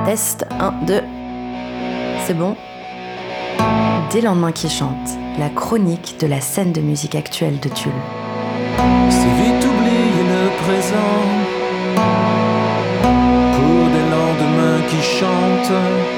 Test 1, 2. C'est bon. Des lendemains qui chantent, la chronique de la scène de musique actuelle de Tulle. C'est vite oublier le présent pour des lendemains qui chantent.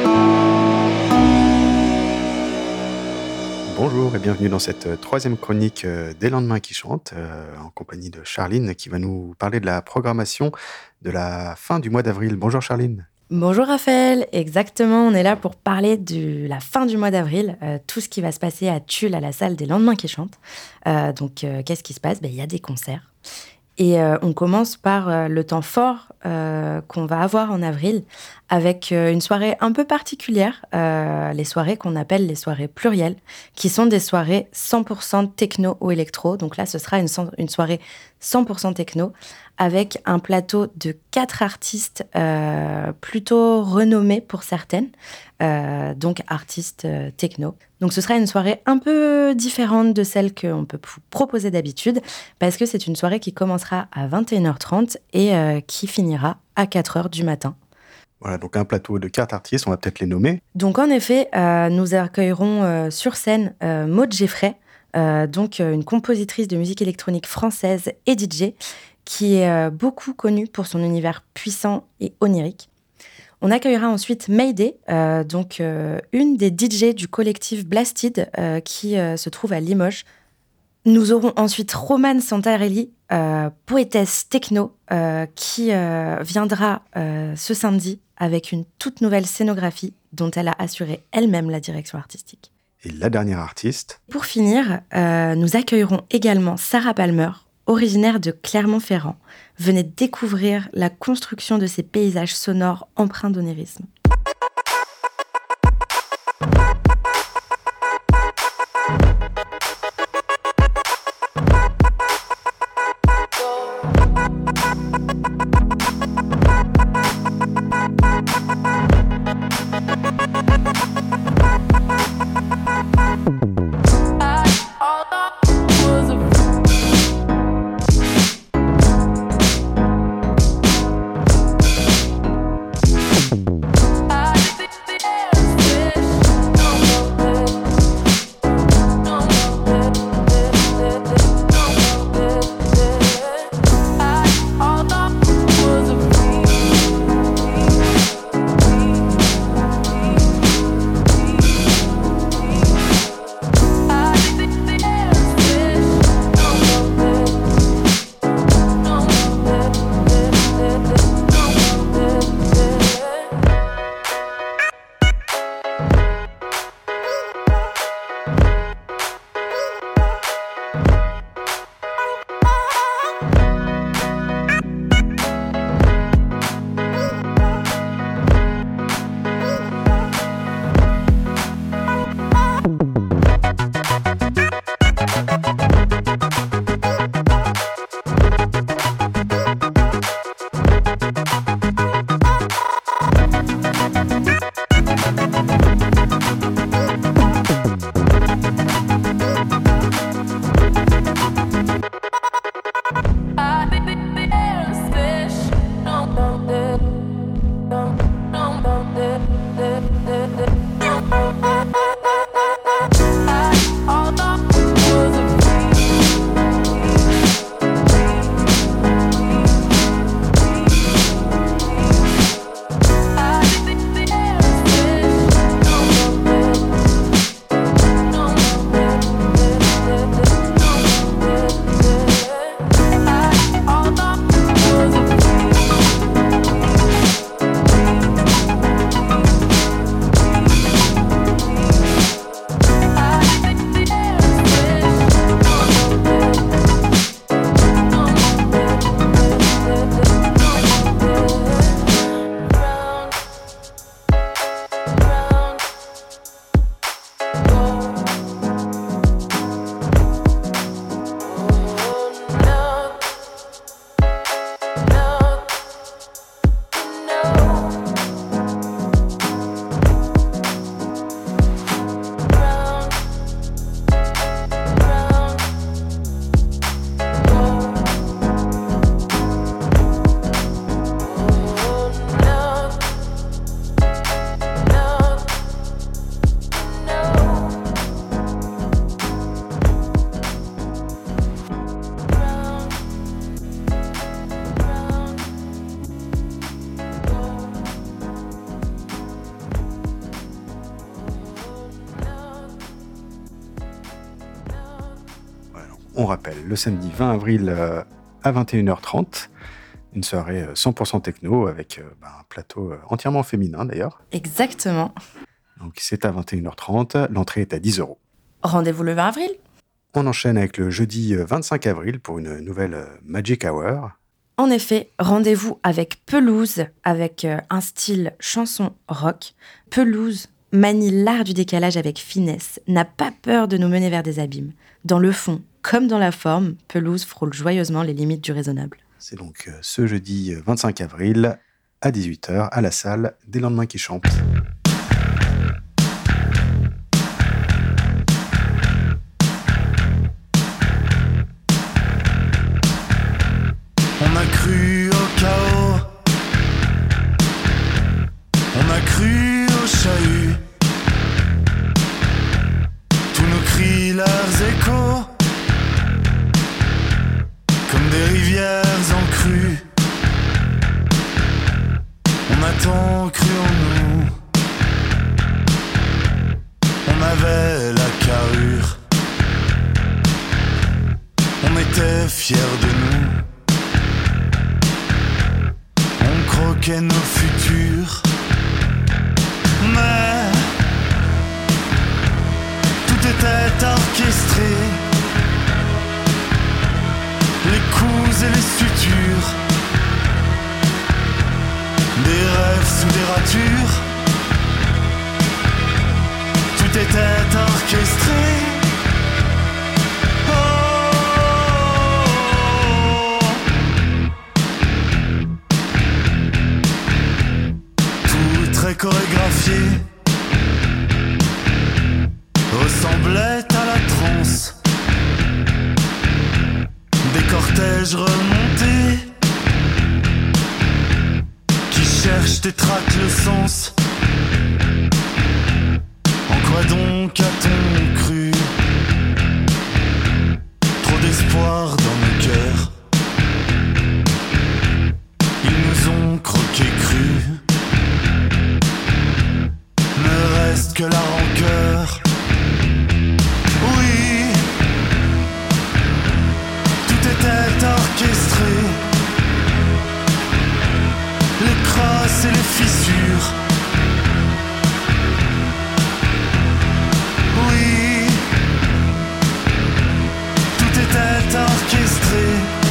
Bonjour et bienvenue dans cette troisième chronique des lendemains qui chantent, en compagnie de Charline qui va nous parler de la programmation de la fin du mois d'avril. Bonjour Charline. Bonjour Raphaël, exactement, on est là pour parler de la fin du mois d'avril, tout ce qui va se passer à Tulle, à la salle des lendemains qui chantent. Qu'est-ce qui se passe ? Il y a des concerts. Et on commence par le temps fort qu'on va avoir en avril, avec une soirée un peu particulière, les soirées qu'on appelle les soirées plurielles, qui sont des soirées 100% techno ou électro. Donc là, ce sera une soirée 100% techno, avec un plateau de 4 artistes plutôt renommés pour certaines, donc artistes techno. Donc ce sera une soirée un peu différente de celle qu'on peut vous proposer d'habitude, parce que c'est une soirée qui commencera à 21h30 et qui finira à 4h du matin. Voilà, donc un plateau de 4 artistes, on va peut-être les nommer. Donc en effet, nous accueillerons sur scène Maud Geffray, une compositrice de musique électronique française et DJ, qui est beaucoup connue pour son univers puissant et onirique. On accueillera ensuite Mayday, une des DJ du collectif Blasted qui se trouve à Limoges. Nous aurons ensuite Romane Santarelli, poétesse techno, qui viendra ce samedi avec une toute nouvelle scénographie dont elle a assuré elle-même la direction artistique. Et la dernière artiste. Pour finir, nous accueillerons également Sarah Palmer, originaire de Clermont-Ferrand. Venez découvrir la construction de ces paysages sonores empreints d'onirisme. On rappelle, le samedi 20 avril à 21h30, une soirée 100% techno avec un plateau entièrement féminin d'ailleurs. Exactement. Donc c'est à 21h30, l'entrée est à 10 €. Rendez-vous le 20 avril. On enchaîne avec le jeudi 25 avril pour une nouvelle Magic Hour. En effet, rendez-vous avec Pelouse, avec un style chanson rock. Pelouse manie l'art du décalage avec finesse, n'a pas peur de nous mener vers des abîmes. Dans le fond, comme dans la forme, Pelouse frôle joyeusement les limites du raisonnable. C'est donc ce jeudi 25 avril à 18h à la salle des Lendemains qui chantent. On a cru au chaos, on a cru au chahut, tous nos cris, leurs échos, comme des rivières en crue. On a tant cru en nous, on avait la carrure, on était fiers de nous. On croquait nos futurs, mais tout était orchestré. Les coups et les sutures, des rêves sous des ratures, tout était orchestré. Très chorégraphié, ressemblait à la transe. Des cortèges remontés qui cherchent et traquent le sens. En quoi donc a-t-on cru? Trop d'espoir dans nos cœurs, ils nous ont croqué crus. Ne reste que la rancœur. Oui, tout était orchestré. Les crosses et les fissures. Oui, tout était orchestré.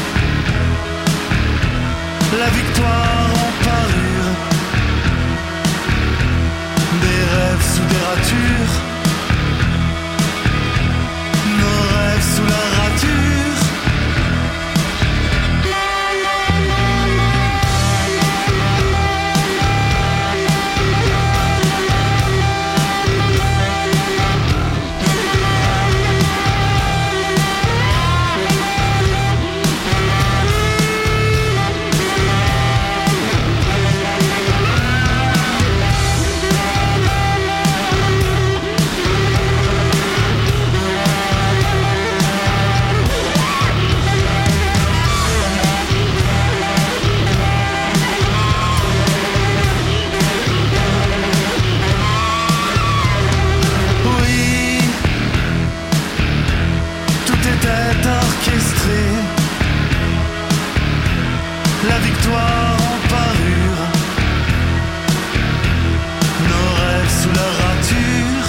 La victoire en parure. Des rêves sous des ratures, nos rêves sous la rature. La victoire en parure, nos rêves sous la rature,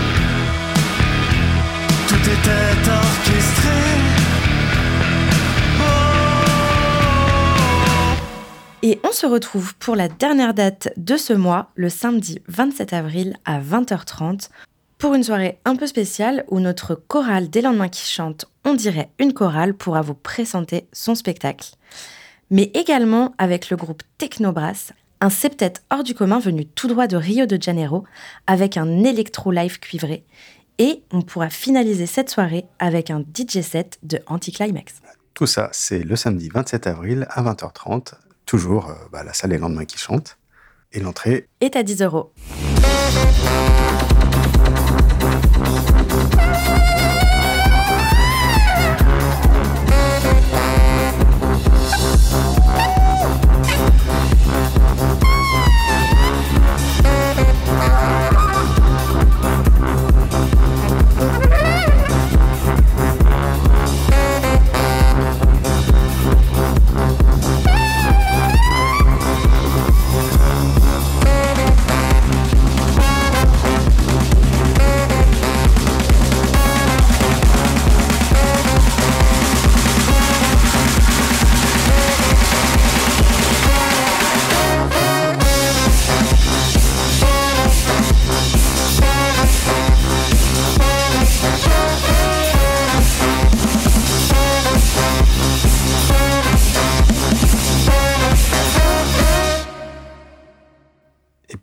tout était orchestré. Et on se retrouve pour la dernière date de ce mois, le samedi 27 avril à 20h30, pour une soirée un peu spéciale où notre chorale des Lendemains qui chantent, on dirait une chorale, pourra vous présenter son spectacle. Mais également avec le groupe Technobrass, un septet hors du commun venu tout droit de Rio de Janeiro, avec un électro-live cuivré. Et on pourra finaliser cette soirée avec un DJ set de Anticlimax. Tout ça, c'est le samedi 27 avril à 20h30, toujours la salle des Lendemains qui chantent. Et l'entrée est à 10 €.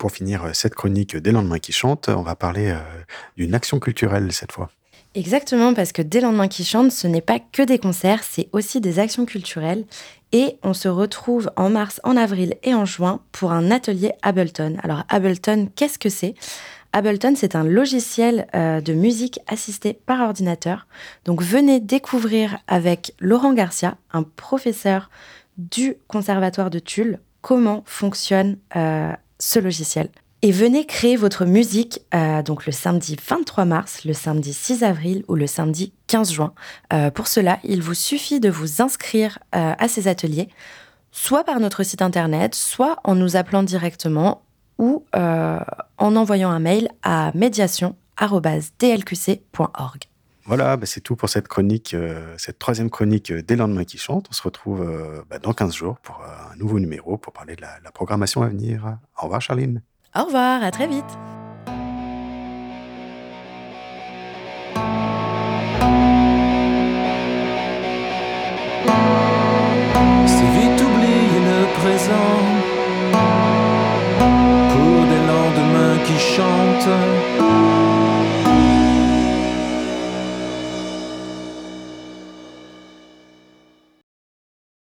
pour finir cette chronique des lendemains qui chantent, on va parler d'une action culturelle cette fois. Exactement, parce que Des lendemains qui chantent, ce n'est pas que des concerts, c'est aussi des actions culturelles. Et on se retrouve en mars, en avril et en juin pour un atelier Ableton. Alors Ableton, qu'est-ce que c'est ? Ableton, c'est un logiciel de musique assisté par ordinateur. Donc venez découvrir avec Laurent Garcia, un professeur du Conservatoire de Tulle, comment fonctionne ce logiciel. Et venez créer votre musique donc le samedi 23 mars, le samedi 6 avril ou le samedi 15 juin. Pour cela, il vous suffit de vous inscrire à ces ateliers, soit par notre site internet, soit en nous appelant directement ou en envoyant un mail à médiation@dlqc.org. Voilà, c'est tout pour cette chronique, cette troisième chronique des lendemains qui chantent. On se retrouve dans 15 jours pour un nouveau numéro pour parler de la programmation à venir. Au revoir Charline. Au revoir, à très vite. C'est vite oublier le présent pour des lendemains qui chantent.